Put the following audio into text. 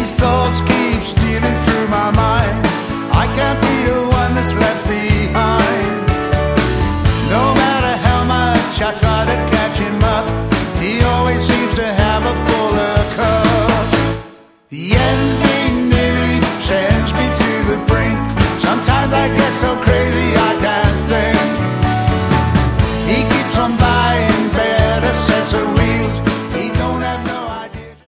these thoughts keep stealing through my mind. I can't be